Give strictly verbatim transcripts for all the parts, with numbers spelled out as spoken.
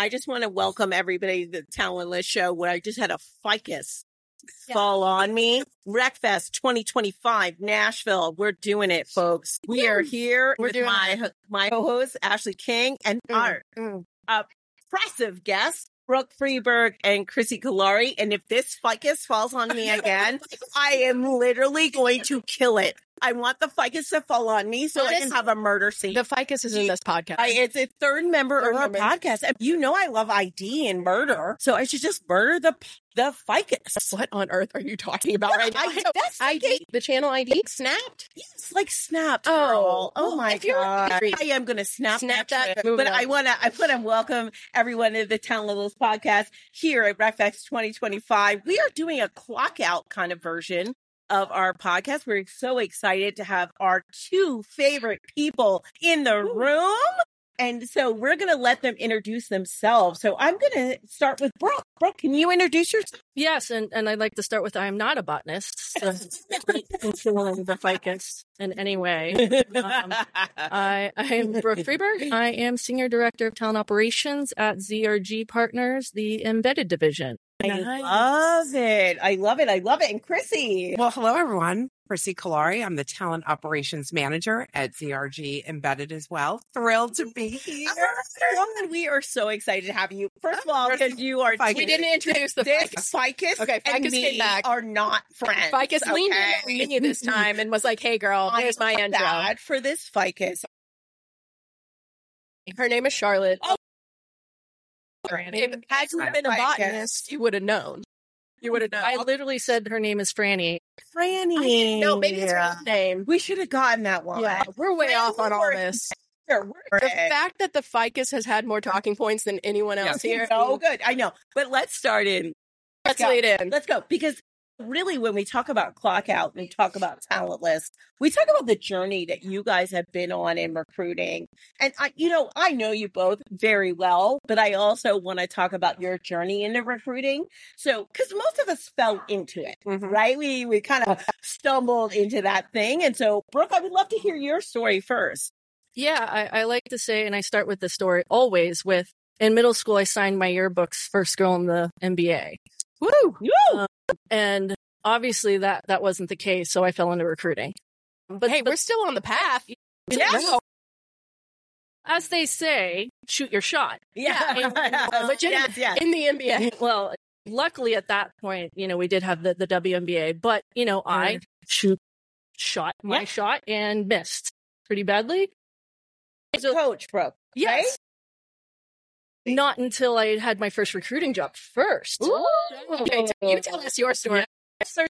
I just want to welcome everybody to the Talentless Show, where I just had a ficus yeah. fall on me. RecFest twenty twenty-five, Nashville. We're doing it, folks. We are here We're with doing my, it. my co-host, Ashley King, and mm, our mm. impressive guests, Brooke Freeberg and Chrissy Kalari. And if this ficus falls on me again, I am literally going to kill it. I want the ficus to fall on me so I can have a murder scene. The ficus is in this podcast. I, it's a third member Third of our member. podcast. And you know I love I D and murder, so I should just murder the the ficus. What on earth are you talking about right now? I, that's I D, the channel I D snapped? Yes, like snapped. Oh, girl. oh well, my if you're god! angry, I am going to snap, snap that. that Trip. But on. I want to. I want to welcome everyone to the Talentless podcast here at RecFest twenty twenty-five. We are doing a clock out kind of version of our podcast. We're so excited to have our two favorite people in the room. And so we're going to let them introduce themselves. So I'm going to start with Brooke. Brooke, can you introduce yourself? Yes, and, and I'd like to start with I am not a botanist. So concealing the ficus in any way. Um, I, I am Brooke Freeberg. I am Senior Director of Talent Operations at Z R G Partners, the Embedded Division. I nice. love it. I love it. I love it. And Chrissy. Well, hello, everyone. Chrissy Kalari. I'm the Talent Operations Manager at Z R G Embedded as well. Thrilled to be here. Oh, we are so excited to have you. First of all, because you are... Ficus. We didn't introduce the this ficus. Ficus okay, ficus and me came back. are not friends. Ficus okay? leaned in me this time and was like, hey, girl, here's my intro. Bad for this ficus. Her name is Charlotte. Oh. If had you been a botanist, you would have known. You would have known. I literally said her name is Franny. Franny. No, maybe it's her name. We should have gotten that one. Yeah, we're way off on all this. The fact that the ficus has had more talking points than anyone else yeah. here. So good. I know. But let's start in. Let's, let's lead in. Let's go. Because really, when we talk about clock out and talk about Talentless, we talk about the journey that you guys have been on in recruiting. And I, you know, I know you both very well, but I also want to talk about your journey into recruiting. So, because most of us fell into it, mm-hmm. right? We we kind of stumbled into that thing. And so, Brooke, I would love to hear your story first. Yeah, I, I like to say, and I start with the story always with, in middle school, I signed my yearbook's first girl in the N B A. Woo! Woo! Um, and obviously that, that wasn't the case, so I fell into recruiting. But hey, but, we're still on the path. Yeah. As they say, shoot your shot. Yeah. And, uh, but yes, yes. in the N B A. Well, luckily at that point, you know, we did have the, the W N B A, but, you know, I shoot, shot my yeah. shot and missed pretty badly. So, coach, Brooke. Yes. Right? Not until I had my first recruiting job first. Ooh. Okay, you tell us your story. Yeah.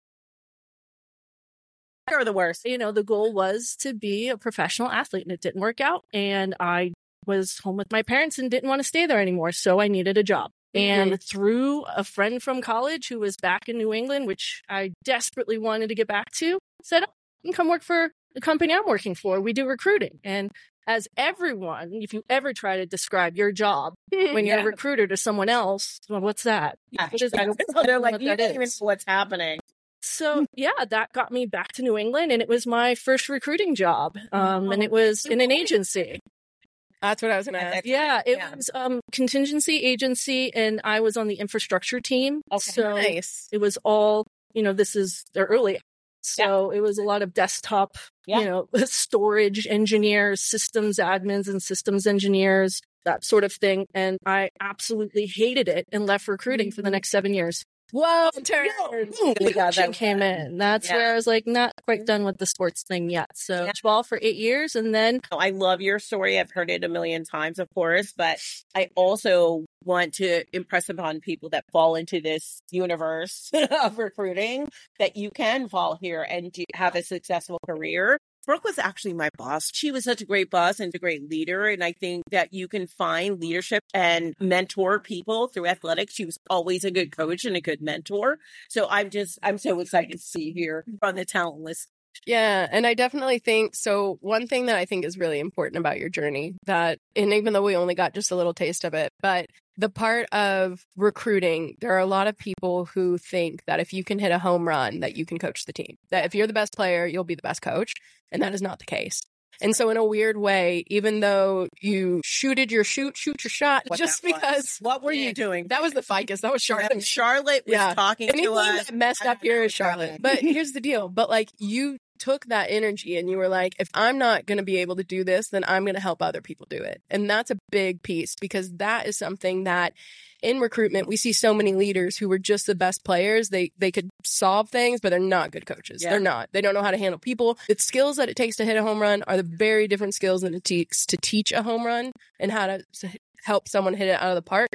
Or the worst. You know, the goal was to be a professional athlete, and it didn't work out. And I was home with my parents and didn't want to stay there anymore, so I needed a job. Mm-hmm. And through a friend from college who was back in New England, which I desperately wanted to get back to, said, oh, you can come work for the company I'm working for. We do recruiting. And as everyone, if you ever try to describe your job when you're yeah. a recruiter to someone else, well, what's that? Yeah. What is that? They're like, you don't even know what's happening. So, yeah, that got me back to New England, and it was my first recruiting job, um, and it was in an agency. That's what I was going to ask. Yeah, it yeah. was um contingency agency, and I was on the infrastructure team. Okay, so nice. It was all, you know, this is the early. So yeah. it was a lot of desktop, yeah. you know, storage engineers, systems admins and systems engineers, that sort of thing. And I absolutely hated it and left recruiting for the next seven years. Whoa, turn. The coaching came in. That's yeah. where I was like, not quite done with the sports thing yet. So yeah. ball for eight years. And then I love your story. I've heard it a million times, of course, but I also want to impress upon people that fall into this universe of recruiting that you can fall here and do, have a successful career. Brooke was actually my boss. She was such a great boss and a great leader. And I think that you can find leadership and mentor people through athletics. She was always a good coach and a good mentor. So I'm just, I'm so excited to see you here on the Talentless. Yeah. And I definitely think, so one thing that I think is really important about your journey that, and even though we only got just a little taste of it, but the part of recruiting, there are a lot of people who think that if you can hit a home run, that you can coach the team. That if you're the best player, you'll be the best coach. And that is not the case. And so in a weird way, even though you shooted your shoot, shoot your shot, What just that was. because. What were you doing? That was the ficus. That was Charlotte. Charlotte was Yeah. talking Anything to us. that messed I up don't know here is what's going Charlotte. on. But here's the deal. But like you took that energy and you were like, if I'm not going to be able to do this, then I'm going to help other people do it. And that's a big piece because that is something that in recruitment, we see so many leaders who were just the best players. They they could solve things, but they're not good coaches. Yeah. They're not. They don't know how to handle people. The skills that it takes to hit a home run are the very different skills that it takes to teach a home run and how to s- help someone hit it out of the park.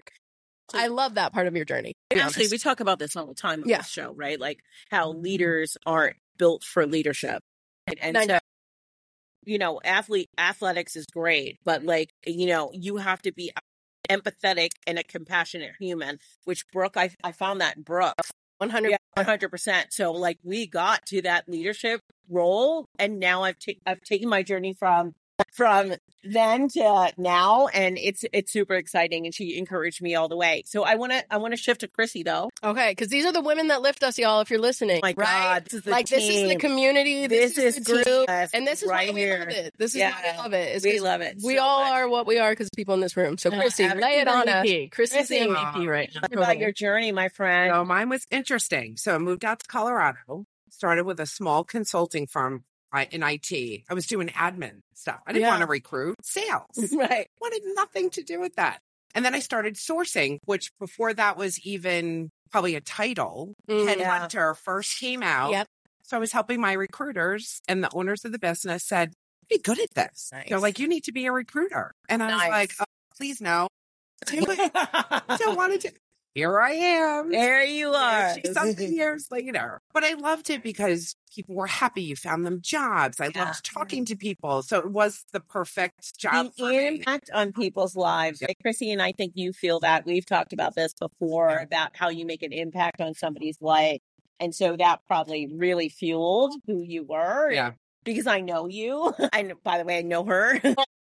I love that part of your journey. to be Actually, honest. we talk about this all the time on Yeah. this show, right? Like how leaders aren't built for leadership. And, and I so, know. you know, athlete athletics is great, but like, you know, you have to be empathetic and a compassionate human, which Brooke, I, I found that in Brooke. one hundred Yeah, one hundred percent. So like we got to that leadership role and now I've, ta- I've taken my journey from from then to now and it's it's super exciting and she encouraged me all the way. So I want to I want to shift to Chrissy though. Okay, because these are the women that lift us, y'all, if you're listening. My right? God, this is the like, this is the team. community. This, This is, is the group. team. And this is Right why we here. love it. This is Yeah. why we love it. It's We 'cause love it We so all much. are what we are because people in this room. So, Chrissy, Uh, lay it on us. M V P. Chrissy's the Chrissy. M V P right now. What about your journey, my friend? So mine was interesting. So I moved out to Colorado, started with a small consulting firm uh, in I T. I was doing admin stuff. I didn't Yeah. want to recruit sales. Right. Wanted nothing to do with that. And then I started sourcing, which before that was even probably a title. Mm, yeah. Headhunter first came out. Yep. So I was helping my recruiters and the owners of the business said, be good at this. Nice. They're like, you need to be a recruiter. And I Nice. was like, oh, please no. Do it. I don't want to do Here I am. There you are. Something years later. But I loved it because people were happy. You found them jobs. I Yeah. loved talking to people. So it was the perfect job The for me. impact on people's lives. Yep. Like Chrissy and I think you feel that. We've talked about this before Yeah. about how you make an impact on somebody's life. And so that probably really fueled who you were. Yeah. Because I know you. I know, by the way, I know her.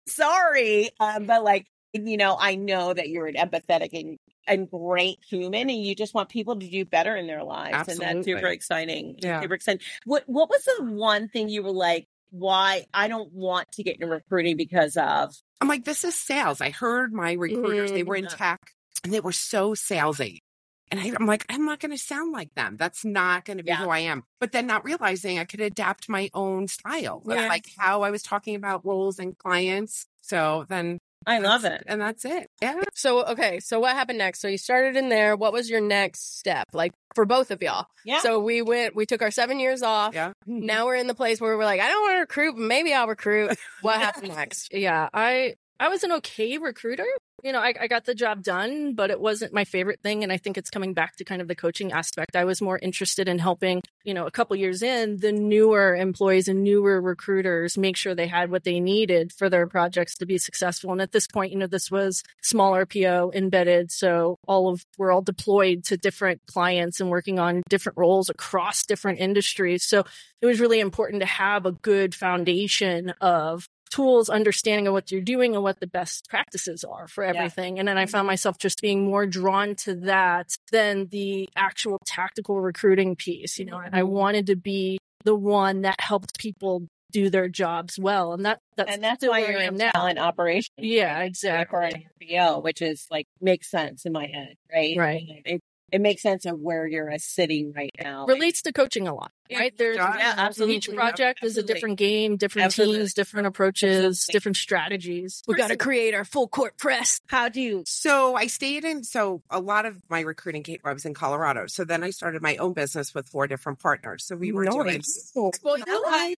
Sorry. Um, but like, you know, I know that you're an empathetic and, and great human and you just want people to do better in their lives. And that's Absolutely. super exciting. Yeah. Super exciting. What what was the one thing you were like, why I don't want to get into recruiting because of? I'm like, this is sales. I heard my recruiters, they were in Mhm. tech and they were so salesy. And I, I'm like, I'm not going to sound like them. That's not going to be Yeah. who I am. But then not realizing I could adapt my own style. That's Yeah. like how I was talking about roles and clients. So then I love that's- it. And that's it. Yeah. So, okay. So, what happened next? So, you started in there. What was your next step? Like for both of y'all? Yeah. So, we went, we took our seven years off. Yeah. Now we're in the place where we're like, I don't want to recruit, but maybe I'll recruit. What happened next? Yeah, I I was an okay recruiter. You know, I, I got the job done, but it wasn't my favorite thing. And I think it's coming back to kind of the coaching aspect. I was more interested in helping, you know, a couple years in, the newer employees and newer recruiters make sure they had what they needed for their projects to be successful. And at this point, you know, this was small R P O embedded. So all of, we're all deployed to different clients and working on different roles across different industries. So it was really important to have a good foundation of tools, understanding of what you're doing and what the best practices are for everything. And then I found myself just being more drawn to that than the actual tactical recruiting piece. You know, I wanted to be the one that helped people do their jobs well. And that that's, And that's still why where you're I in am now. talent operations. Yeah, For exactly. an R P O, which is like makes sense in my head, right? Right. It, it makes sense of where you're uh, sitting right now. Relates to coaching a lot, right? There's Yeah, Yeah, absolutely. each project is a Absolutely. different game, different Absolutely. teams, different approaches, Absolutely. different strategies. We got to create our full court press. How do you? So I stayed in, so a lot of my recruiting came, I was in Colorado. So then I started my own business with four different partners. So we were doing. Well, you know what?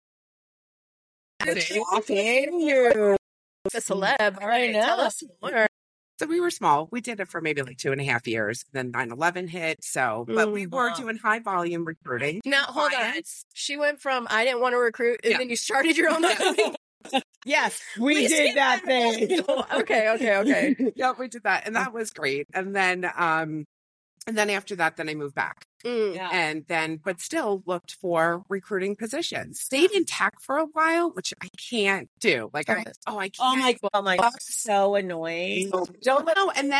You. A celeb. All I right. Tell know. us more. So we were small. We did it for maybe like two and a half years. Then nine eleven hit. So, but we Mm, were wow. doing high volume recruiting. Now, hold on. Clients. She went from I didn't want to recruit, and Yeah. then you started your own company. Yes, we, We did see that thing. okay, okay, okay. Yeah, we did that. And that was great. And then, um, and then after that, then I moved back Mm. Yeah. and then, but still looked for recruiting positions. Stayed in tech for a while, which I can't do. Like, I, oh, I can't. Oh my, oh my, God, so annoying. Don't know. And then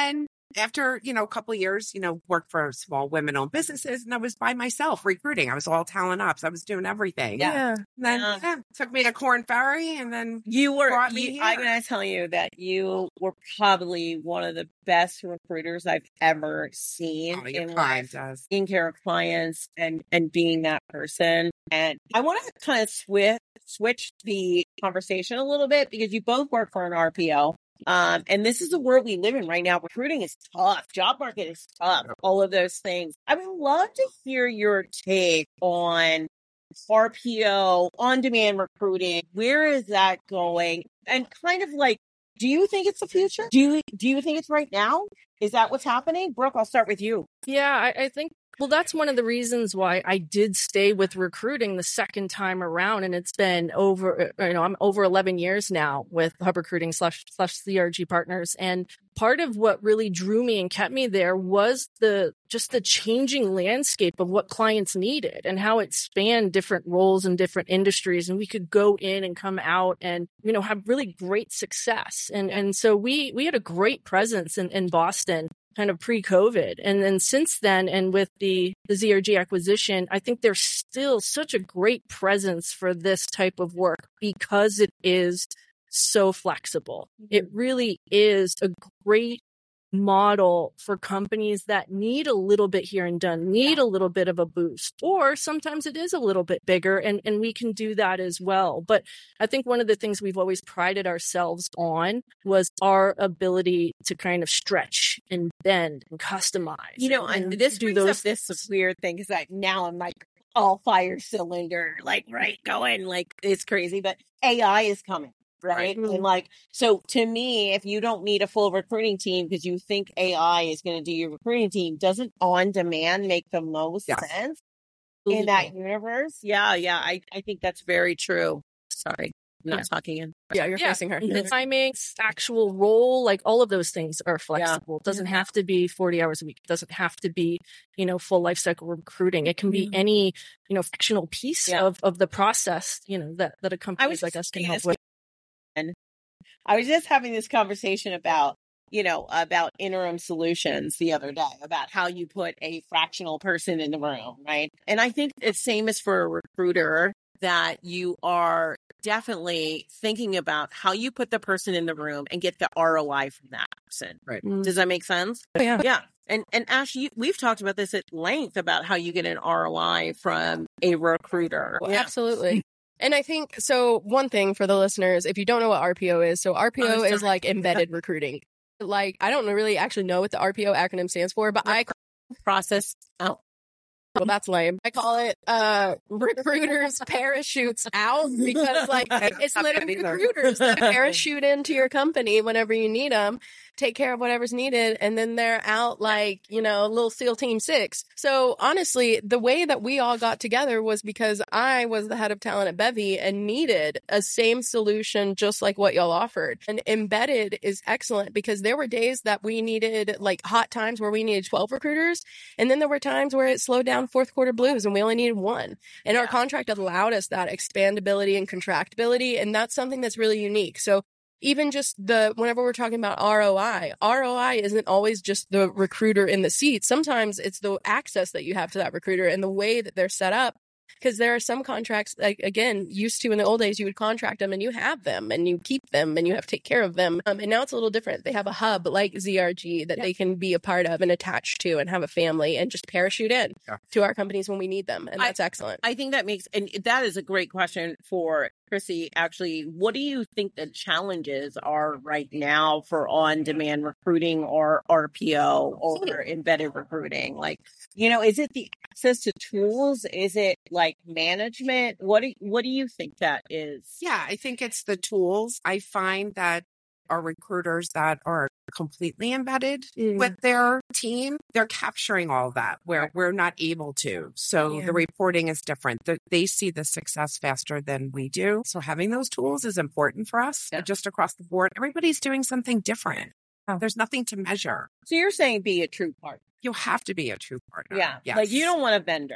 after, you know, a couple of years, you know, worked for small women-owned businesses, and I was by myself recruiting. I was all talent ops. I was doing everything. Yeah. And then Yeah. yeah, took me to Corn Ferry, and then You were, brought me you, here. I'm going to tell you that you were probably one of the best recruiters I've ever seen Oh, you're in kind, life, Des. taking care of clients and, and being that person. And I want to kind of switch, switch the conversation a little bit because you both work for an R P O. Um, and this is the world we live in right now. Recruiting is tough. Job market is tough. All of those things. I would love to hear your take on R P O, on-demand recruiting. Where is that going? And kind of like, do you think it's the future? Do you do you think it's right now? Is that what's happening? Brooke, I'll start with you. Yeah, I, I think, well, that's one of the reasons why I did stay with recruiting the second time around. And it's been over, you know, I'm over eleven years now with Hub Recruiting slash, slash C R G Partners. And part of what really drew me and kept me there was the, just the changing landscape of what clients needed and how it spanned different roles and different industries. And we could go in and come out and, you know, have really great success. And, and so we, we had a great presence in, in Boston, kind of pre-COVID. And then since then, and with the, the Z R G acquisition, I think there's still such a great presence for this type of work because it is so flexible. It really is a great model for companies that need a little bit here and done, need a little bit of a boost, or sometimes it is a little bit bigger, and, and we can do that as well. But I think one of the things we've always prided ourselves on was our ability to kind of stretch and bend and customize. You know, and, and this do brings those up this weird thing because like now I'm like all fire cylinder, like right going, like it's crazy. But A I is coming. Right. Right. And like, so to me, if you don't need a full recruiting team because you think A I is going to do your recruiting team, doesn't on demand make the most Yes. sense in that universe? Yeah. Yeah. I, I think that's very true. Sorry. I'm not Yeah. talking in. Yeah, you're Yeah, facing her. the timing, actual role, like all of those things are flexible. It doesn't have to be forty hours a week. It doesn't have to be, you know, full life cycle recruiting. It can be Mhm. any, you know, fractional piece Yeah. of, of the process, you know, that, that a company was like just us can saying help this with. I was just having this conversation about, you know, about interim solutions the other day, about how you put a fractional person in the room, right? And I think it's same as for a recruiter, that you are definitely thinking about how you put the person in the room and get the R O I from that person. Right. Does that make sense? Oh, yeah. Yeah. And and Ash, you, we've talked about this at length about how you get an R O I from a recruiter. Well, absolutely. And I think, so one thing for the listeners, if you don't know what R P O is, so R P O Oh, is sorry. like embedded recruiting. Like, I don't really actually know what the R P O acronym stands for, but I, Process. Oh, well, that's lame. I call it uh recruiters parachutes out because like it's literally recruiters that parachute into your company whenever you need them, take care of whatever's needed, and then they're out like, you know, little SEAL Team Six. So honestly, the way that we all got together was because I was the head of talent at Bevy and needed a same solution just like what y'all offered. And embedded is excellent because there were days that we needed like hot times where we needed twelve recruiters, and then there were times where it slowed down fourth quarter blues and we only needed one. And our contract allowed us that expandability and contractability, and that's something that's really unique. So even just the, whenever we're talking about R O I, R O I isn't always just the recruiter in the seat. Sometimes it's the access that you have to that recruiter and the way that they're set up. Because there are some contracts, like, again, used to in the old days, you would contract them and you have them and you keep them and you have to take care of them. Um, and now it's a little different. They have a hub like Z R G that Yeah. they can be a part of and attached to and have a family and just parachute in Yeah. to our companies when we need them. And I- that's excellent. I think that makes, and that is a great question for Chrissy. Actually, what do you think the challenges are right now for on-demand recruiting or R P O or embedded recruiting? Like, you know, is it the access to tools? Is it like management? What do what do you think that is? Yeah, I think it's the tools. I find that our recruiters that are completely embedded Mm. with their team, they're capturing all that where we're not able to. So Yeah. the reporting is different. The- They see the success faster than we do. So having those tools is important for us. Yeah. Just across the board, everybody's doing something different. There's nothing to measure. So you're saying be a true partner. You have to be a true partner. Yeah. Yes. Like you don't want a vendor.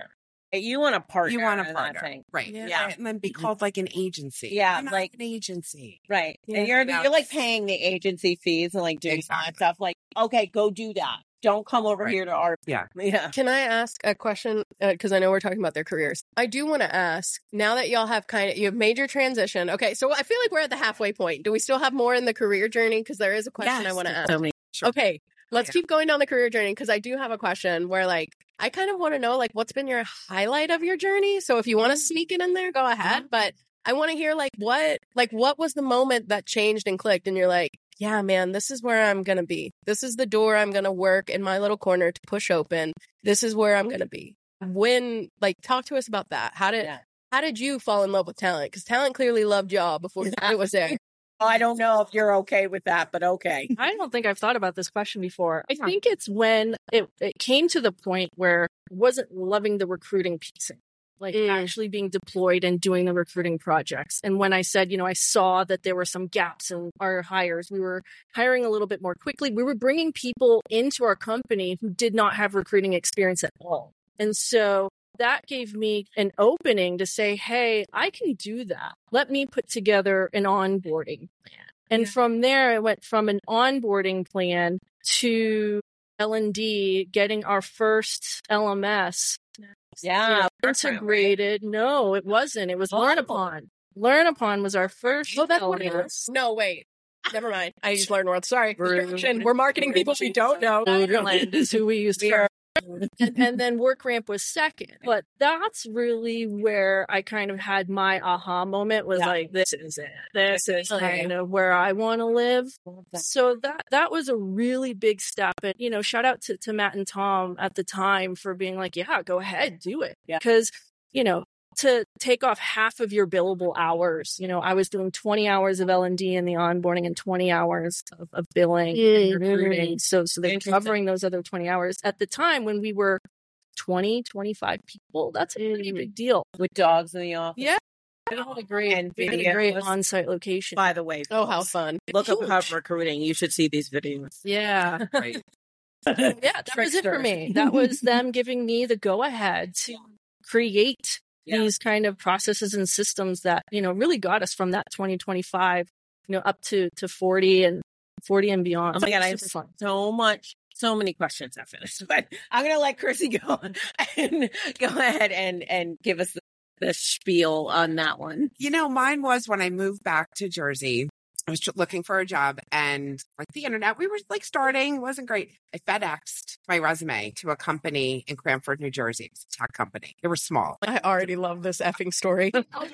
You want a partner. You want a in that partner. thing. Right. Yeah. Yeah. And then be called like an agency. Yeah, I'm not like- an agency. Right. Yeah. And you're, Yeah. you're like paying the agency fees and like doing Exactly. that stuff. Like, okay, go do that. Don't come over Right. here to our. Yeah. Yeah. Can I ask a question? Because I know we're talking about their careers. I do want to ask, now that y'all have kind of, you have made your transition. Okay, so I feel like we're at the halfway point. Do we still have more in the career journey? Because there is a question I want to ask. So many. Sure. Okay, let's Yeah. keep going down the career journey because I do have a question where, like, I kind of want to know, like, what's been your highlight of your journey? So if you want to sneak it in there, go ahead. But I want to hear, like, what, like, what was the moment that changed and clicked, and you're like, yeah, man, this is where I'm gonna be. This is the door I'm gonna work in my little corner to push open. This is where I'm gonna be. When, like, talk to us about that. How did Yeah. how did you fall in love with talent? Because talent clearly loved y'all before it was there. I don't know if you're okay with that, but okay. I don't think I've thought about this question before. I Yeah. think it's when it, it came to the point where I wasn't loving the recruiting piece, like Mm. actually being deployed and doing the recruiting projects. And when I said, you know, I saw that there were some gaps in our hires, we were hiring a little bit more quickly. We were bringing people into our company who did not have recruiting experience at all. And so that gave me an opening to say, hey, I can do that. Let me put together an onboarding plan. And Yeah. from there, I went from an onboarding plan to L and D, getting our first L M S. Yeah. Integrated. No, it wasn't. It was Oh. LearnUpon. LearnUpon was our first Oh, that's what it L M S. is. No, wait. Never mind. I just learned words. Sorry. Rude. Distraction. We're marketing people we don't know. Borderland is who we used We to. are- And, and then WorkRamp was second. But that's really where I kind of had my aha moment was Yeah. like, this is it. This is Okay. kind of where I want to live. So that that was a really big step. And, you know, shout out to, to Matt and Tom at the time for being like, yeah, go ahead, do it. Yeah. Because, you know, to take off half of your billable hours, you know, I was doing twenty hours of L and D in the onboarding and twenty hours of, of billing and Mhm. recruiting. So, so they're Interesting. covering those other twenty hours. At the time when we were twenty, twenty-five people, that's a pretty big deal. With dogs in the office. Yeah. We had a great, And we had a great videos. on-site location. By the way, Oh, how fun. look up Huge. Hub Recruiting. You should see these videos. Yeah. Right. Yeah, that was it for Trickster. me. That was them giving me the go ahead to create Yeah. these kind of processes and systems that, you know, really got us from that twenty twenty-five, you know, up to, to forty and forty and beyond. Oh my God, I have Super fun. so much, so many questions after this, but I'm going to let Chrissy go and go ahead and, and give us the, the spiel on that one. You know, mine was when I moved back to Jersey. I was looking for a job and like the internet, we were like starting, it wasn't great. I FedExed my resume to a company in Cranford, New Jersey. It was a tech company. They were small. I already love this effing story.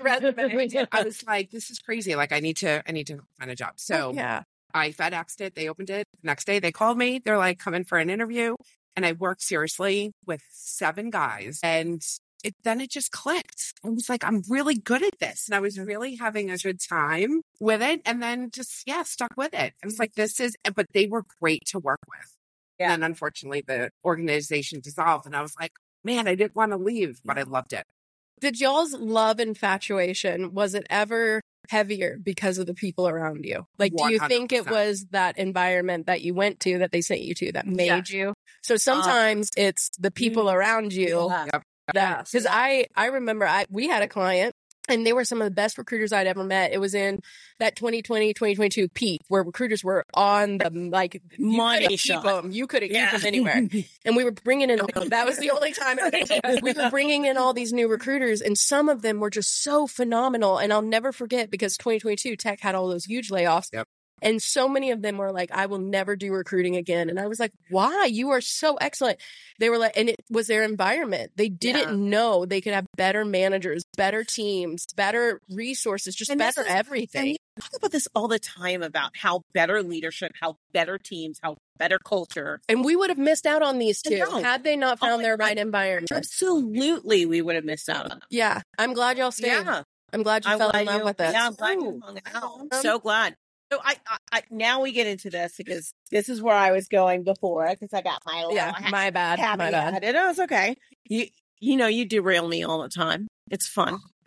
I was like, this is crazy. Like I need to, I need to find a job. So yeah. I FedExed it. They opened it. The next day they called me. They're like, come in for an interview. And I worked seriously with seven guys. And it, then it just clicked. I was like, I'm really good at this. And I was really having a good time with it. And then just, yeah, stuck with it. I was like, this is, but they were great to work with. Yeah. And then unfortunately the organization dissolved. And I was like, man, I didn't want to leave, but I loved it. Did y'all's love infatuation, was it ever heavier because of the people around you? Like, do you think it one hundred percent. was that environment that you went to that they sent you to that made Yeah. you? So sometimes it's the people around you Yeah. Yep. that, because I, I remember I, we had a client and they were some of the best recruiters I'd ever met. It was in that twenty twenty, twenty twenty-two peak where recruiters were on the, like, you Money couldn't keep shot. them. You couldn't Yeah. keep them anywhere. And we were bringing in, that was the only time we were bringing in all these new recruiters, and some of them were just so phenomenal. And I'll never forget because twenty twenty-two tech had all those huge layoffs. Yep. And so many of them were like, I will never do recruiting again. And I was like, why? You are so excellent. They were like, and it was their environment. They didn't Yeah. know they could have better managers, better teams, better resources, just And this better is- everything. And we talk about this all the time about how better leadership, how better teams, how better culture. And we would have missed out on these two No. had they not Oh found my their God. right environment. Absolutely, we would have missed out on them. Yeah. I'm glad y'all stayed. Yeah. I'm glad you I'm fell glad in love you- with it. Yeah, I'm glad you Ooh. hung out. Um, I'm so glad. So I, I, I, now we get into this because this is where I was going before because I got my little Yeah, ha- my bad. My bad. caveat. It was okay. You, you know, you derail me all the time. It's fun.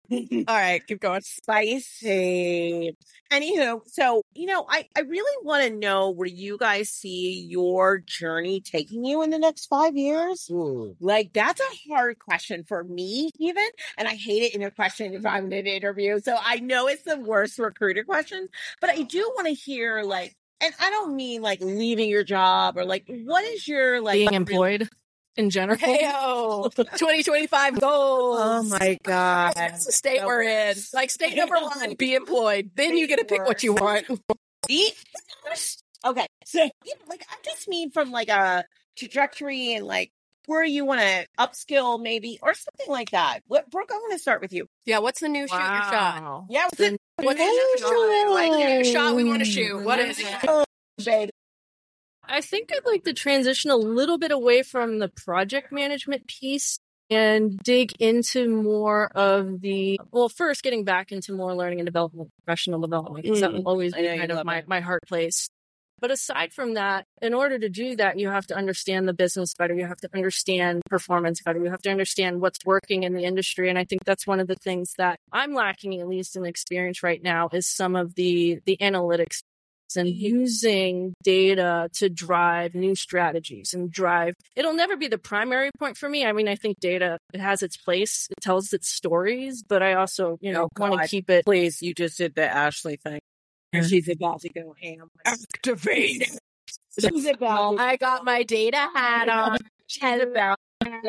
All right, keep going. Spicy. Anywho, so, you know, I, I really want to know where you guys see your journey taking you in the next five years. Ooh. Like, that's a hard question for me, even. And I hate it in a question if I'm in an interview. So I know it's the worst recruiter question, but I do want to hear, like, and I don't mean like leaving your job or like, what is your, like, Being employed in general. Heyo, twenty twenty-five goals. Oh my God. That's the state we're in. Like state number one, be employed. Then you get to pick what you want. See? Okay. So, you know, like, I just mean from like a trajectory and like where you want to upskill maybe or something like that. What, Brooke, I want to start with you. Yeah, what's the new shoot your shot? Yeah. What's it? What's the like, your shot we want to shoot? What is it? Oh, babe. I think I'd like to transition a little bit away from the project management piece and dig into more of the, well, first getting back into more learning and development, professional development, because that will always I know be you kind of love my, it. my heart place. But aside from that, in order to do that, you have to understand the business better. You have to understand performance better. You have to understand what's working in the industry. And I think that's one of the things that I'm lacking, at least in experience right now, is some of the, the analytics and using data to drive new strategies and drive. It'll never be the primary point for me. I mean, I think data, it has its place. It tells its stories, but I also, you know, Oh, want to God. keep it. Please, you just did the Ashley thing. And she's about to go ham. Activate. She's about I got my data hat on. She's about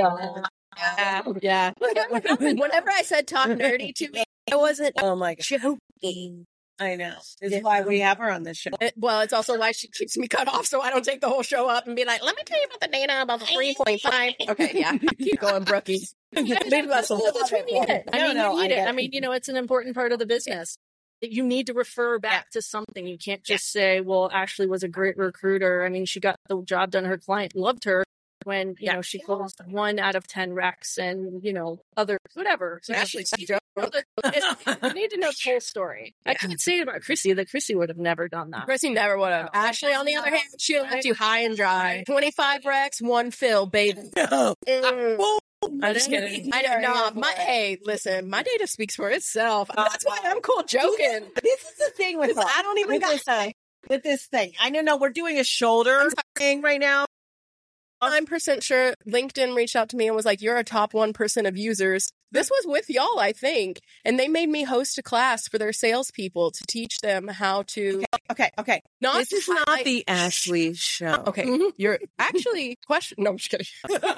Yeah. yeah. Whenever I said talk nerdy to me, I wasn't Oh my God. joking. I know. This is why we have her on this show. It- well, it's also why she keeps me cut off so I don't take the whole show up and be like, let me tell you about the data about the three point five. Okay, yeah. Keep going, Brookie. Leave us alone. That's what we need it. I No, mean, no, you I need it. get I it. mean, you know, it's an important part of the business. You need to refer back to something. You can't just say, well, Ashley was a great recruiter. I mean, she got the job done. Her client loved her when, you know, she closed one out of ten recs and, you know, other, whatever. So Ashley's you, joke. you need to know the whole story. I can't say it about Chrissy that Chrissy would have never done that. Chrissy never would have. Ashley, on the other hand, she'll left you high and dry. twenty-five recs, one fill, baby. Mm. I'm just kidding. I know. Nah, my, hey, listen, my data speaks for itself. That's why I'm cool joking. This is the thing with her. I don't even with got this, thing. With this thing. I don't know. We're doing a shoulder thing right now. I'm percent sure LinkedIn reached out to me and was like, you're a top one percent of users. This was with y'all, I think. And they made me host a class for their salespeople to teach them how to Okay, okay. not This is not highlight- the Ashley show. Okay. Mhm. You're actually question. No, I'm just kidding.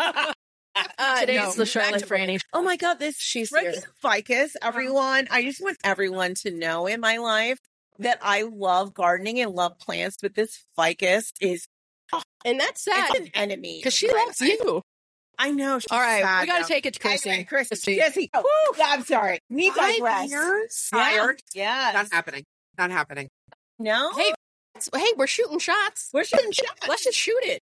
Uh, Today's no, the Charlotte back to Franny. Oh my God, this She's Ricky here. ficus, everyone. I just want everyone to know in my life that I love gardening and love plants, but this ficus is And that's it's sad an enemy. because she Right. loves you. I know. She's All right, sad, we got to though. take it to Chrissy. Anyway, Chrissy. Chrissy. Jesse. Oh, yeah, I'm sorry. Need Five digress. years? Yeah. Tired? Yeah. Not happening. Not happening. No. Hey, hey, we're shooting shots. we're shooting shots. Let's just shoot it.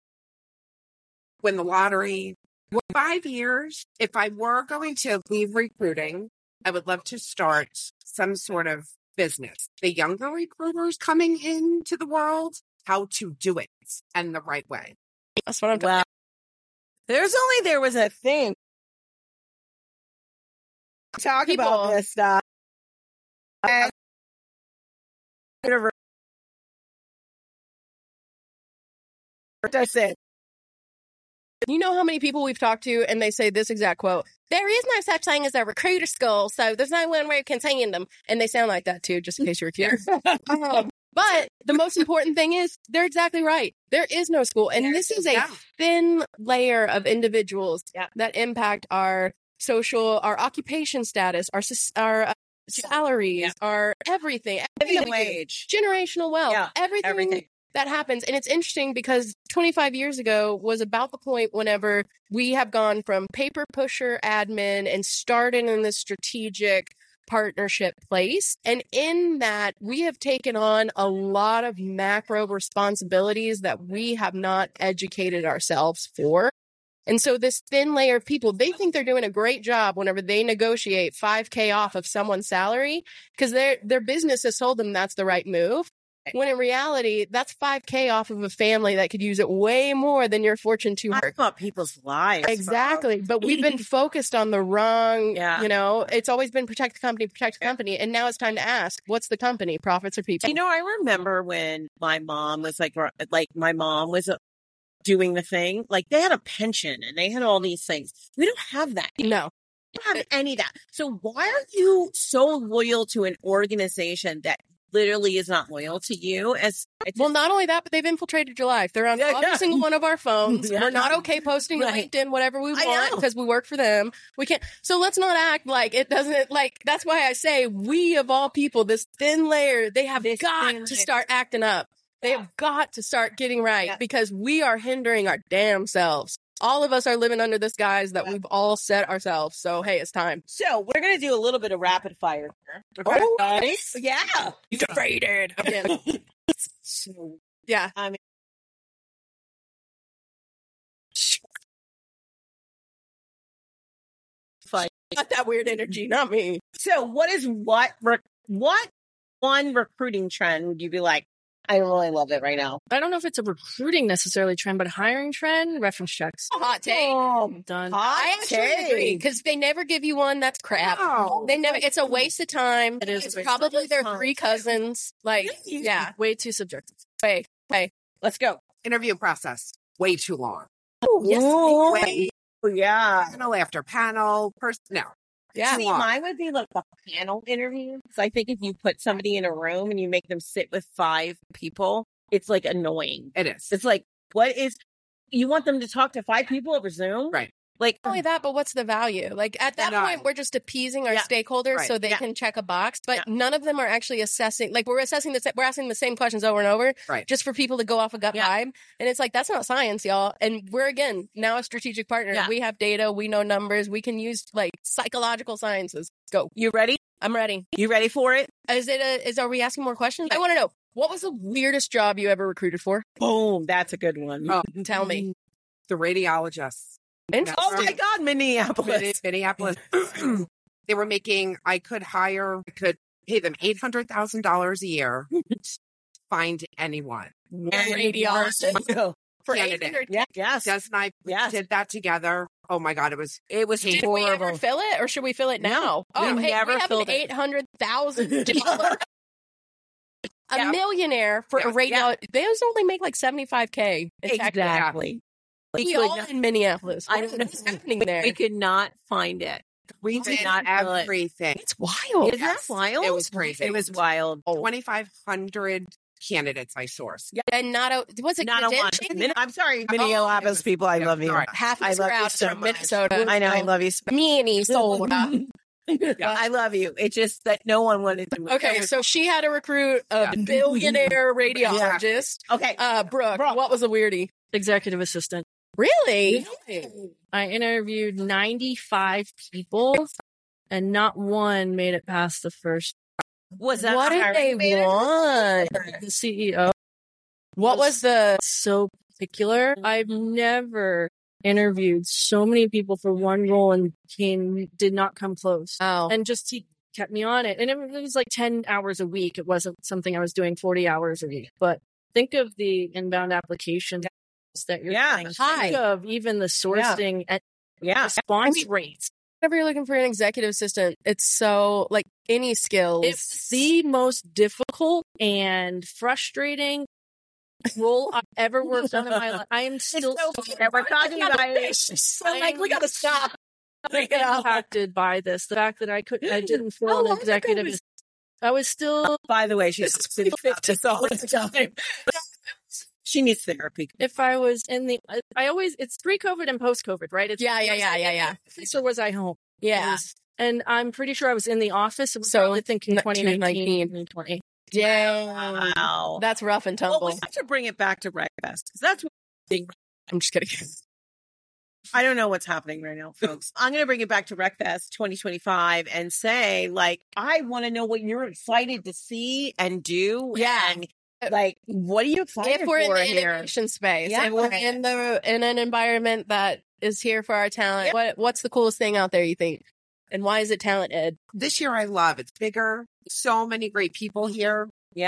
Win the lottery. Five years. If I were going to leave recruiting, I would love to start some sort of business. The younger recruiters coming into the world, how to do it and the right way. That's what I'm talking. Well, there's only there was a thing. Talk People. about this stuff. And- That's it. You know how many people we've talked to and they say this exact quote, there is no such thing as a recruiter school, so there's no one where you can sing them. And they sound like that too, just in case you were curious. Um, but the most important thing is they're exactly right. There is no school. And this is a Yeah. thin layer of individuals Yeah. that impact our social, our occupation status, our, sus- our uh, salaries, Yeah. our everything. everything Living that we do. wage. Generational wealth. Yeah, everything, everything. that happens. And it's interesting because twenty-five years ago was about the point whenever we have gone from paper pusher admin and started in this strategic partnership place. And in that, we have taken on a lot of macro responsibilities that we have not educated ourselves for. And so this thin layer of people, they think they're doing a great job whenever they negotiate five K off of someone's salary because their their business has told them that's the right move. When in reality, that's five K off of a family that could use it way more than your Fortune two hundred. Talk about people's lives. Exactly. But we've been focused on the wrong, Yeah. you know, it's always been protect the company, protect the company. And now it's time to ask, what's the company? Profits or people? You know, I remember when my mom was like, like my mom was uh, doing the thing, like they had a pension and they had all these things. We don't have that. No. We don't have any of that. So why are you so loyal to an organization that literally is not loyal to you? As it's Well, not only that, but they've infiltrated your life. They're on Yeah, every yeah. single one of our phones. Yeah. We're not okay posting to Right. LinkedIn whatever we I want know. because we work for them. We can't. So let's not act like it doesn't, like, that's why I say we of all people, this thin layer, they have This got thin to layer. start acting up. They have got to start getting right Yeah. because we are hindering our damn selves. All of us are living under this guise that we've all set ourselves. So, hey, it's time. So we're going to do a little bit of rapid fire here. Okay. Oh, nice. Yeah. Faded. Again. So, Yeah. I mean, fun. Not that weird energy, not me. So what is what, rec- what one recruiting trend would you be like, I really love it right now? I don't know if it's a recruiting necessarily trend, but hiring trend, reference checks. Hot take. Oh, Done. I actually take. agree because they never give you one. That's crap. No. They never. It's a waste of time. It is a It's waste of probably their time. three cousins. Like, yeah. Way too subjective. Wait, wait. Let's go. Interview process, way too long. Ooh, Way yeah. panel after panel, person. No. Yeah. See, mine would be like a panel interview. So I think if you put somebody in a room and you make them sit with five people, it's like annoying. It is. It's like, what is, you want them to talk to five people over Zoom? Right. Like, Not only that, but what's the value? Like at that None. point, we're just appeasing our Yeah. stakeholders Right. so they Yeah. can check a box. But Yeah. none of them are actually assessing. Like we're assessing the sa- we're asking the same questions over and over, Right. just for people to go off a gut Yeah. vibe. And it's like that's not science, y'all. And we're again now a strategic partner. Yeah. We have data. We know numbers. We can use like psychological sciences. Let's go. you ready? I'm ready. You ready for it? Is it a? Is are we asking more questions? I want to know what was the weirdest job you ever recruited for? Boom. That's a good one. Oh, Tell me. the radiologists. Interesting. Oh my God, Minneapolis. Minneapolis. They were making, I could hire, I could pay them eight hundred thousand dollars a year to find anyone. Radiologist. For candidate. eight hundred. Yeah. Yes. Des and I Yes. did that together. Oh my God, it was It was Did we ever horrible. fill it, or should we fill it now? we oh, hey, never we have filled an it. eight hundred thousand dollar. A Yeah. millionaire for Yeah. a radio. They only make like seventy five k. Exactly. We We all could, in Minneapolis. I What don't know. is happening there? we could not find it. we did did not fill it. everything. It's wild. Is that wild? It was crazy. It was wild. twenty-five hundred candidates I sourced. And not a was it Not a one. credentialing? Min- I'm sorry, Oh, Minneapolis it was- people. I yeah, love you. sorry. Half I of love you crowds so from much. Minnesota. I know. I love you. so- Minnesota. I love you. It's just that no one wanted to. Okay, so she had to recruit a Yeah. billionaire radiologist. Okay. Uh, Brooke, Brooke. what was the weirdie? Executive assistant. Really? I interviewed ninety-five people and not one made it past the first. Was that What a did hiring they manager? want? The C E O What was the? so particular. I've never interviewed so many people for one role and came did not come close. Oh, And just he kept me on it. And it, it was like ten hours a week. It wasn't something I was doing forty hours a week. But think of the inbound applications that you're Yeah. doing. Hi. Think of even the sourcing and Yeah. response rates. whenever you're looking for an executive assistant, it's so like any skills. It's the most difficult and frustrating role I've ever worked on in my life. I am still so funny. We're talking about it. So like, we gotta stop. Impacted by this, the fact that I couldn't, I didn't feel How an long ago executive. was- I was still, By the way, she's sitting this all the time. She needs therapy. if I was in the, I, I always, it's pre-COVID and post-COVID, right? It's, Yeah, yeah, yeah, yeah, yeah. Or was I home? Yeah. And I'm pretty sure I was in the office. So, So probably thinking n- twenty nineteen, twenty twenty. Damn. Wow. That's rough and Well, tumble. we have to bring it back to RecFest because that's what I'm just kidding. I don't know what's happening right now, folks. I'm going to bring it back to RecFest twenty twenty-five and say, like, I want to know what you're excited to see and do. Yeah. And, like, what are you excited If we're in for the here? innovation space, Yeah. and we're in the in an environment that is here for our talent, Yep. what what's the coolest thing out there you think? And why is it talent ed? This year I love it's bigger. So many great people here. Yeah.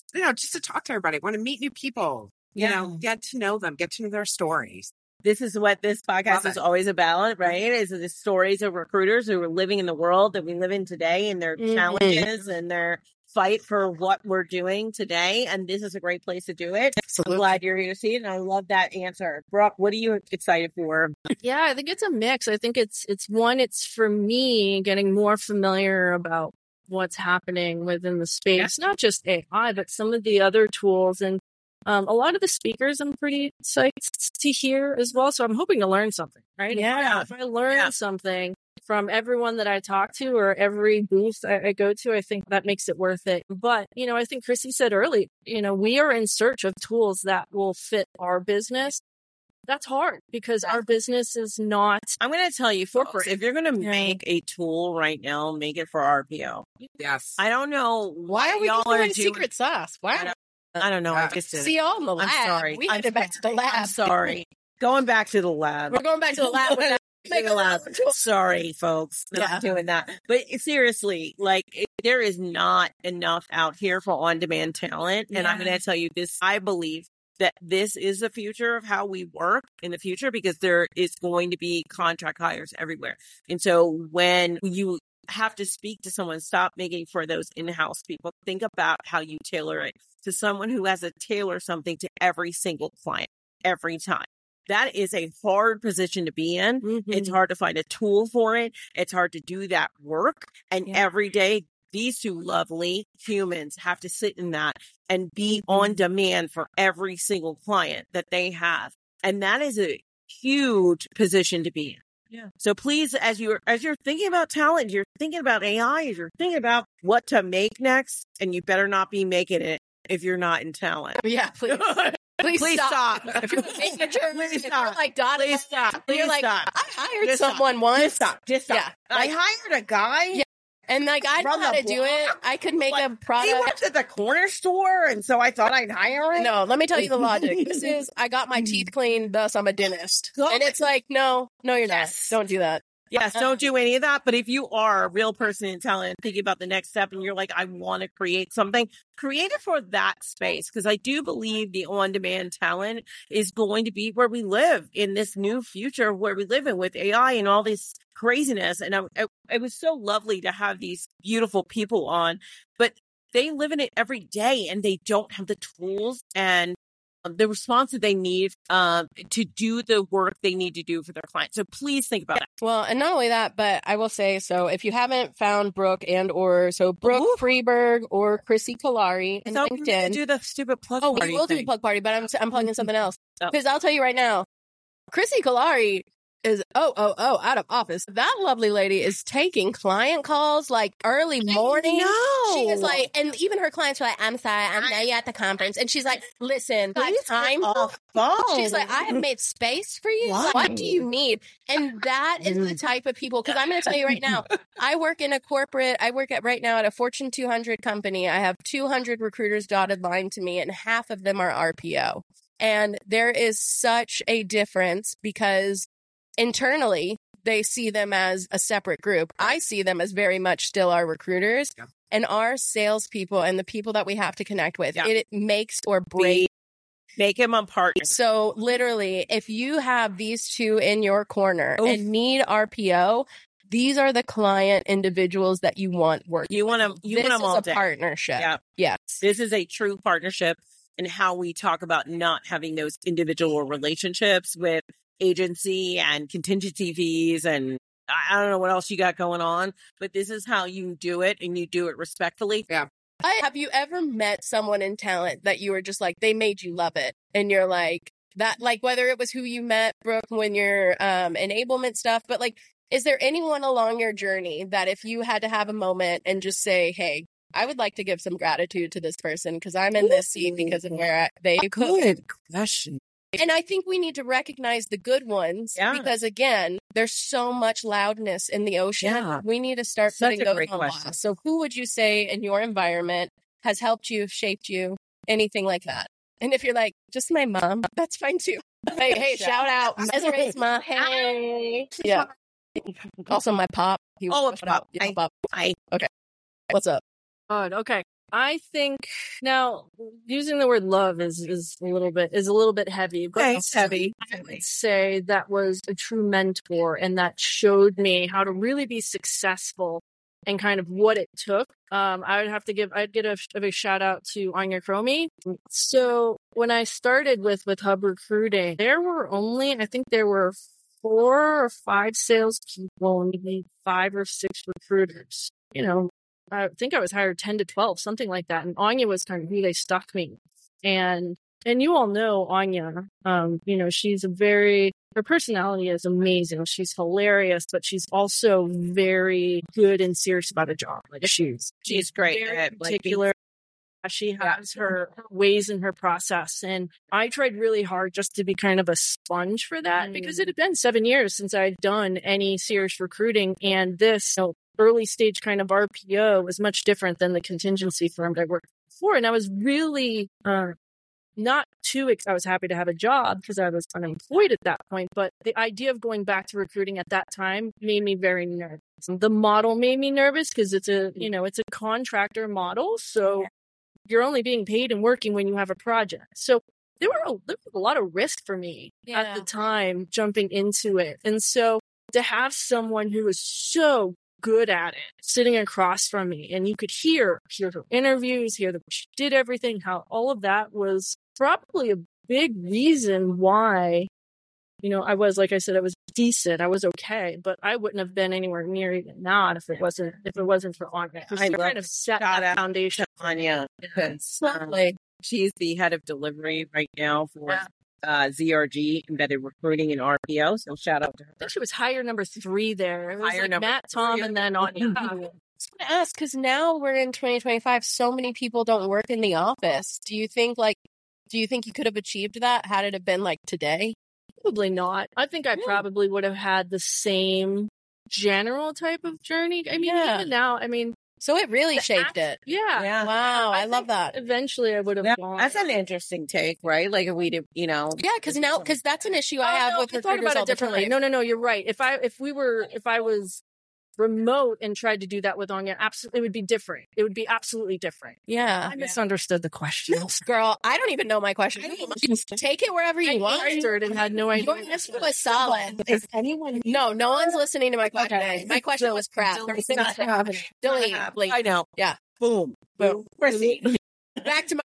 you know, just to talk to everybody. I want to meet new people, you Yeah. know, get to know them, get to know their stories. This is what this podcast Love is it. always about, right? Is the stories of recruiters who are living in the world that we live in today and their Mhm. challenges and their fight for what we're doing today. And this is a great place to do it. Absolutely. I'm glad you're here to see it. And I love that answer. Brooke, what are you excited for? Yeah, I think it's a mix. I think it's it's one, it's for me getting more familiar about what's happening within the space, not just A I, but some of the other tools. And um, a lot of the speakers I'm pretty psyched to hear as well. So I'm hoping to learn something, right? Yeah. If I learn Yeah. something from everyone that I talk to or every booth I, I go to, I think that makes it worth it. But, you know, I think Chrissy said earlier, you know, we are in search of tools that will fit our business. That's hard because our business is not I'm going to tell you, folks, corporate. if you're going to Yeah. make a tool right now, make it for R P O. Yes. I don't know Why are we y'all just are doing doing. secret sauce? Why? I don't, I don't know. I just did it. See y'all in the I'm lab. sorry. We I'm headed back to the lab. I'm sorry. Going back to the lab. We're going back to the lab with that. Make a lab. Sorry, folks, that Yeah. I'm doing that. But seriously, like it, there is not enough out here for on-demand talent. And I'm Yeah. going to tell you this, I believe that this is the future of how we work in the future because there is going to be contract hires everywhere. And so when you have to speak to someone, stop making for those in-house people. Think about how you tailor it to someone who has to tailor something to every single client every time. That is a hard position to be in. Mm-hmm. It's hard to find a tool for it. It's hard to do that work. And Yeah. every day, these two lovely humans have to sit in that and be on demand for every single client that they have. And that is a huge position to be in. Yeah. So please, as you're, as you're thinking about talent, you're thinking about A I, as you're thinking about what to make next, and you better not be making it if you're not in talent. Yeah, please. Please, Please stop. stop. If you're a manager, Please if you're stop. like Dottie, Please stop. and Please you're like, stop. I hired Just stop. someone once. Just stop. Just stop. Yeah, I like- hired a guy. Yeah. And like I know From how the to do it. block? I could make Like, a He product. worked at the corner store, and so I thought I'd hire him. No, let me tell you the logic. This is I got my teeth cleaned, thus I'm a dentist. Go- And it's like, no, no, you're Yes. not. Don't do that. Yes, don't do any of that. But if you are a real person in talent, thinking about the next step, and you're like, I want to create something, create it for that space. Because I do believe the on-demand talent is going to be where we live in this new future where we live in with A I and all this craziness. And I, I, it was so lovely to have these beautiful people on, but they live in it every day and they don't have the tools and the response that they need um, to do the work they need to do for their clients. So please think about that. Well, and not only that, but I will say, so if you haven't found Brooke and or so Brooke Ooh. Freeberg or Chrissy Kalari I in thought we were gonna LinkedIn. do the stupid plug Oh, party we will do thing. the plug party, but I'm I'm plugging something else. Oh. Because I'll tell you right now, Chrissy Kalari is oh oh oh out of office. That lovely lady is taking client calls like early morning. No. She is like, and even her clients are like, "I'm sorry, I'm now you at the conference," and she's like, "Listen, I Please have time." get off phone. She's like, I have made space for you. Why? What do you need? And that is the type of people, because I'm going to tell you right now, I work in a corporate, I work at right now at a Fortune two hundred company. I have two hundred recruiters dotted line to me, and half of them are R P O. And there is such a difference because internally, they see them as a separate group. I see them as very much still our recruiters Yeah. and our salespeople and the people that we have to connect with. Yeah. It makes or breaks. Make him a partner. So literally, if you have these two in your corner Oof. and need R P O, these are the client individuals that you want working. You want them. You This want them is all a day. partnership. Yeah. Yes. This is a true partnership, and how we talk about not having those individual relationships with agency and contingency fees and I I don't know what else you got going on, but this is how you do it, and you do it respectfully. I, have you ever met someone in talent that you were just like, they made you love it? And you're like, that, like, whether it was who you met, Brooke, when your um, enablement stuff, but like, is there anyone along your journey that if you had to have a moment and just say, hey, I would like to give some gratitude to this person because I'm in this seat because of where I, they put Good question. And I think we need to recognize the good ones Yeah. because, again, there's so much loudness in the ocean. Yeah. We need to start Such putting a those great on question. blast. So who would you say in your environment has helped you, shaped you, anything like that? And if you're like, just my mom, that's fine too. Hey, hey, shout out. Mesmeriz Ma. Hey. Yeah. Also my pop. He Oh, shout Pop. out. Yeah, Hi. Pop. Hi. Okay. What's up? Good. Okay. I think now using the word love is, is a little bit is a little bit heavy, but Okay, it's heavy. I would say that was a true mentor, and that showed me how to really be successful and kind of what it took. Um, I would have to give I'd get a, a big shout out to Anya Cromie. So when I started with with Hub Recruiting, there were only I think there were four or five salespeople and maybe five or six recruiters. You know, I think I was hired ten to twelve, something like that. And Anya was kind of who they stuck me with. And, and you all know Anya, um, you know, she's a very, her personality is amazing. She's hilarious, but she's also very good and serious about a job. Like she's, She's great very at, like, particular. She has her ways in her process. And I tried really hard just to be kind of a sponge for that, mm. because it had been seven years since I'd done any serious recruiting. And this, you know, early stage kind of R P O was much different than the contingency firm that I worked for. And I was really uh, not too, ex- I was happy to have a job because I was unemployed at that point. But the idea of going back to recruiting at that time made me very nervous. The model made me nervous because it's a, you know, it's a contractor model. So yeah. You're only being paid and working when you have a project. So there were a, there was a lot of risk for me yeah. at the time jumping into it. And so to have someone who was so good at it sitting across from me, and you could hear, hear her interviews, hear the way she did everything, how all of that was probably a big reason why, you know, I was, like I said, I was decent. I was okay, but I wouldn't have been anywhere near even that if it wasn't, if it wasn't for Anya. I kind of set that foundation. Anya, because um, she's the head of delivery right now for yeah. uh, Z R G, Embedded Recruiting and R P O. So shout out to her. I think she was hire number three there. It was hire like Matt, three. Tom, and then Anya. I was going to ask, because now we're in twenty twenty-five, so many people don't work in the office. Do you think, like, do you think you could have achieved that had it have been like today? Probably not. I think I yeah. probably would have had the same general type of journey. I mean, yeah. even now, I mean. So it really shaped act, it. Yeah. yeah. Wow. I, I love that. Eventually I would have yeah, gone. That's an interesting take, right? Like if we did, you know. Yeah, because now, because that's an issue I oh, have no, with I recruiters thought about all it differently. the time. No, no, no, you're right. If I, if we were, if I was remote and tried to do that with Anya, absolutely, it would be different. It would be absolutely different. Yeah. I misunderstood the question. No, girl, I don't even know my question. Take it wherever you I want. I answered and had no idea. Your answer was solid. Is anyone? No, no one's listening to my question. Okay. My question was crap. Delete. Delete. Delete. I know. Yeah. Boom. Boom. Proceed. Back to my.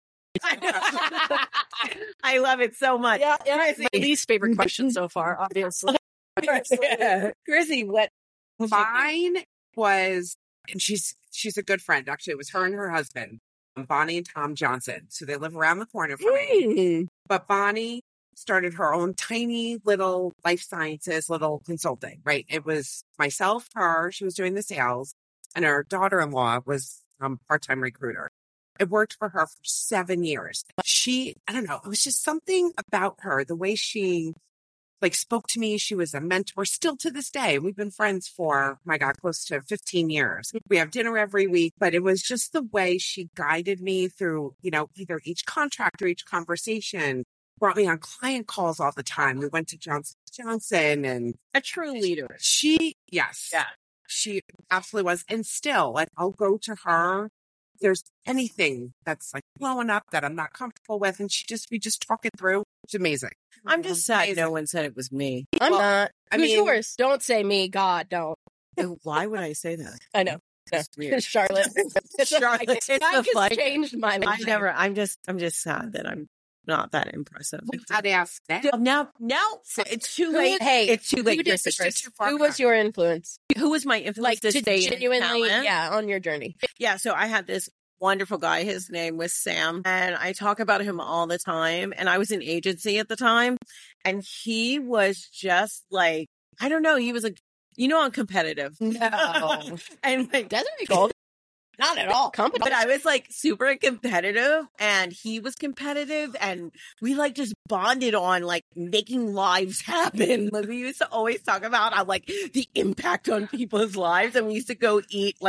I love it so much. Yeah, yeah. My least favorite question so far, obviously. Chrissy, what? Mine was, and she's she's a good friend. Actually, it was her and her husband, Bonnie and Tom Johnson. So they live around the corner from me. But Bonnie started her own tiny little life sciences little consulting. Right? It was myself, her. She was doing the sales, and her daughter-in-law was a um, part-time recruiter. It worked for her for seven years. She, I don't know, it was just something about her, the way she like spoke to me. She was a mentor still to this day. We've been friends for, my God, close to fifteen years. We have dinner every week, but it was just the way she guided me through, you know, either each contract or each conversation, brought me on client calls all the time. We went to Johnson Johnson and a true leader. She, yes. Yeah. She absolutely was. And still, like, I'll go to her. There's anything that's like blowing up that I'm not comfortable with. And she just, we just talk it through. It's amazing. I'm just sad amazing. No one said it was me. I'm well, not. I Who's mean, yours? Don't say me. God, don't. Why would I say that? I know. No. Charlotte. It's Charlotte. It's just changed my life. I never, I'm just, I'm just sad that I'm not that impressive. I'd ask now. Now, now it's too late. Hey, it's too late. Who, Chris. Who was your influence? Who was my influence like to, to stay genuinely, in yeah, on your journey? Yeah. So I had this wonderful guy. His name was Sam. And I talk about him all the time. And I was in agency at the time. And he was just like, I don't know. He was like, you know, I'm competitive. No. And like, doesn't he call Not at all. Company. But I was like super competitive and he was competitive and we like just bonded on like making lives happen. Like we used to always talk about how like the impact on people's lives and we used to go eat like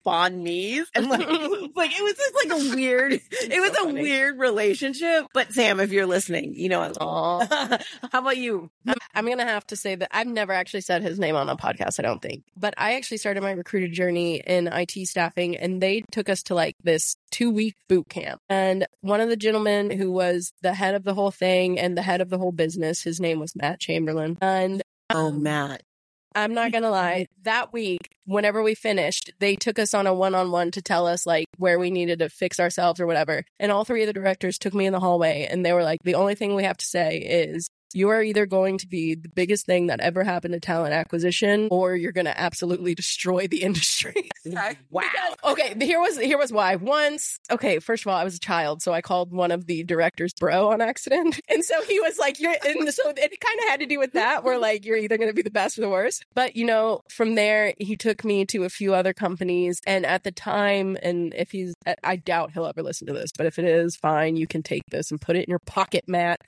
bond me's and like, like it was just like a weird, it was So a funny. weird relationship. But Sam, if you're listening, you know, I love Aw. How about you? I'm going to have to say that I've never actually said his name on a podcast, I don't think. But I actually started my recruiter journey in I T staffing, and they took us to like this two week boot camp. And one of the gentlemen who was the head of the whole thing and the head of the whole business, his name was Matt Chamberlain. And Oh, Matt. I'm not going to lie, that week, whenever we finished, they took us on a one-on-one to tell us like where we needed to fix ourselves or whatever. And all three of the directors took me in the hallway and they were like, the only thing we have to say is you are either going to be the biggest thing that ever happened to talent acquisition, or you're going to absolutely destroy the industry. Okay. Wow. Okay, here was here was why. Once, okay, first of all, I was a child, so I called one of the directors bro on accident, and so he was like, "You're," and so it kind of had to do with that. Where like you're either going to be the best or the worst. But you know, from there, he took me to a few other companies, and at the time, and if he's, I doubt he'll ever listen to this, but if it is, fine, you can take this and put it in your pocket, Matt.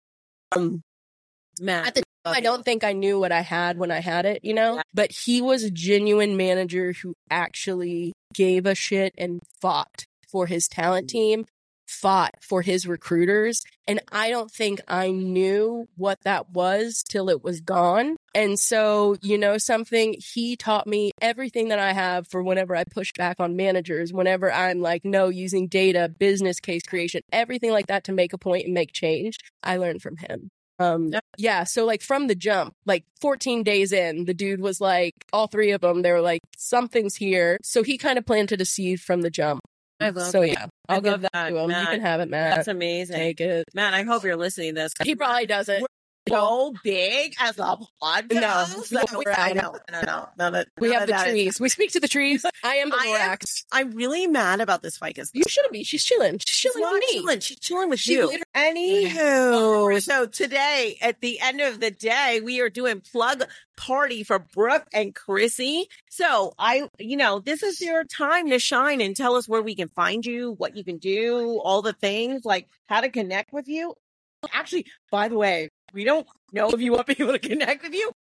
Um, Matt. At the time, I don't think I knew what I had when I had it, you know? But he was a genuine manager who actually gave a shit and fought for his talent team, fought for his recruiters. And I don't think I knew what that was till it was gone. And so, you know, something, he taught me everything that I have for whenever I push back on managers, whenever I'm like, no, using data, business case creation, everything like that to make a point and make change. I learned from him. Um, yeah. So like from the jump, like fourteen days in, the dude was like, all three of them, they were like, something's here. So he kind of planted a seed from the jump. I love So it. yeah, I I'll give love that, that, to him. Matt. You can have it, Matt. That's amazing. Take it. Matt, I hope you're listening to this. He probably doesn't. So big as a podcast. No, That no, we- we're I out. know. No, no, no. That, We none have of the that is- trees. We speak to the trees. I am the I am- Lorax. I'm really mad about this ficus. You shouldn't be. She's chilling. She's She's chilling not with me. chilling. She's chilling with She you. literally- Anywho, so today, at the end of the day, we are doing plug party for Brooke and Chrissy. So I, you know, this is your time to shine and tell us where we can find you, what you can do, all the things, like how to connect with you. Actually, by the way, we don't know if you want people to connect with you.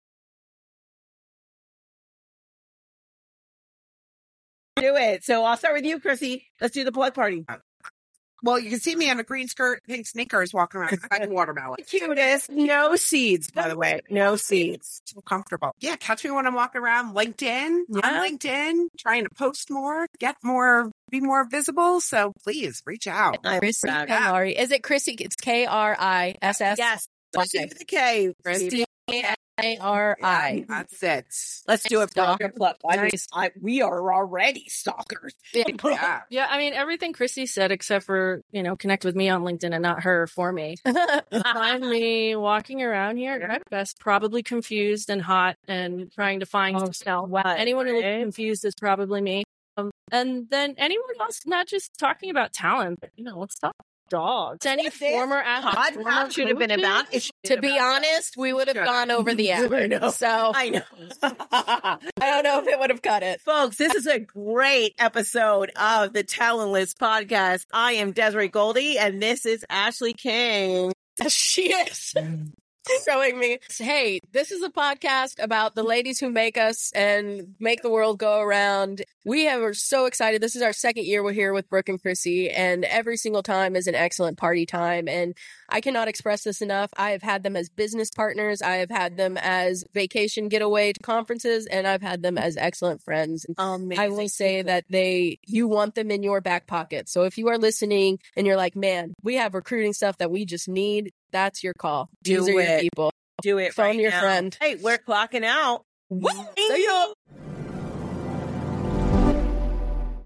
Do it. So I'll start with you, Chrissy. Let's do the plug party. Well, you can see me in a green skirt, pink sneakers, walking around like a watermelon. Cutest. No seeds, by the way. No seeds. So comfortable. Yeah, catch me when I'm walking around LinkedIn. Yeah. On LinkedIn, trying to post more, get more, be more visible. So please reach out. I Chrissy love that. Kalari. Is it Chrissy? It's K R I S S. Yes. Okay. With the K. Christy. K R I. That's it. Let's do it. Stalker. Plug. I mean, Nice. I, we are already stalkers. Yeah. Yeah, I mean, everything Chrissy said, except for, you know, connect with me on LinkedIn and not her for me. Find me walking around here at my best, probably confused and hot and trying to find Oh, yourself. what, Anyone who looks right? confused is probably me. Um, and then anyone else, not just talking about talent, but, you know, let's talk dogs. Any That's it. former athletes, former Podcast should have been coaches. about. It should To have be been about- honest, we would have Shut gone over the I know. hour. So I know. I don't know if it would have cut it. Folks, this is a great episode of the Talentless Podcast. I am Desiree Goldie, and this is Ashley King. She is showing me. Hey, this is a podcast about the ladies who make us and make the world go around. We have, are so excited. This is our second year we're here with Brooke and Chrissy, and every single time is an excellent party time. And I cannot express this enough. I have had them as business partners. I have had them as vacation getaway to conferences, and I've had them as excellent friends. Amazing. I will say that they, you want them in your back pocket. So if you are listening and you're like, man, we have recruiting stuff that we just need, that's your call. Do These are your it. people. Do it. Phone right your now. friend. Hey, we're clocking out. Woo! See ya.